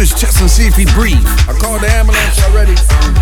his chest and see if he'd breathe. I called the ambulance already.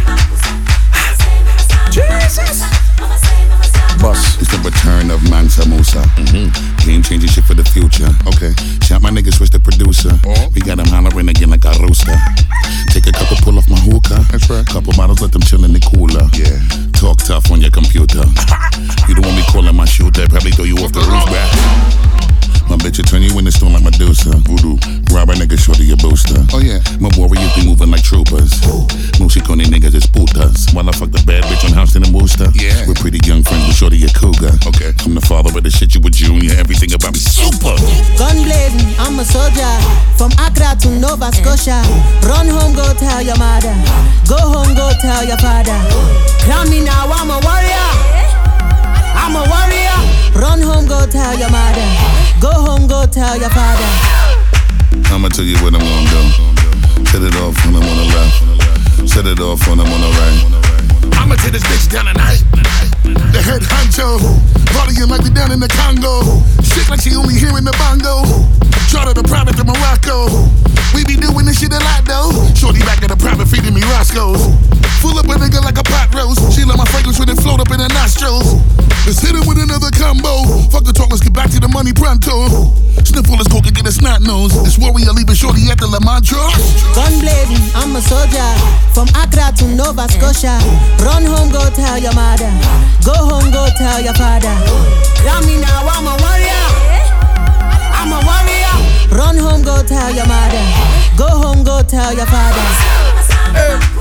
Jesus! Bus. It's the return of Mansa Musa. Game changing shit for the future. Okay. Shot my niggas, switch the producer. We got him hollering again like a rooster. Take a couple, pull off my hookah. That's right. Couple bottles, let them chill in the cooler. Yeah. Talk tough on your computer. You don't want me calling my shooter. Probably throw you off the roof back. My bitch will turn you in the stone like Medusa. Voodoo. Rob a nigga, shorty a booster. Oh yeah. My warriors be moving like troopers. Musikoni niggas is putas. While I fuck the bad bitch on Houston and Worcester. Yeah. We're pretty young friends with shorty a cougar. Okay. I'm the father of the shit, you a junior. Everything about me super. Gun blazing, I'm a soldier. From Accra to Nova Scotia. Run home, go tell your mother. Go home, go tell your father. Crown me now, I'm a warrior. I'm a warrior. Run home, go tell your mother. Go home, go tell your father. I'ma tell you what I'm gonna do. Set it off when I'm on the left. Set it off when I'm on the right. I'ma take this bitch down tonight. The head honcho, partying like we down in the Congo. Shit like she only hearing the bongo. Charter the private to Morocco. We be doing this shit a lot though. Shorty back at the private feeding me Roscoe's. Full up a nigga like a pot roast. She let my fragrance with it float up in her nostrils. Let's hit it with another combo. Fuck the talk, let's get back to the money pronto. Sniffle this coke and get a snot nose. This warrior leaving shorty at the La Mantra. Gun blazing, I'm a soldier. From Accra to Nova Scotia. Run home, go tell your mother. Go home, go tell your father. Crown me now, I'm a warrior. I'm a warrior. Run home, go tell your mother. Go home, go tell your father. Hey.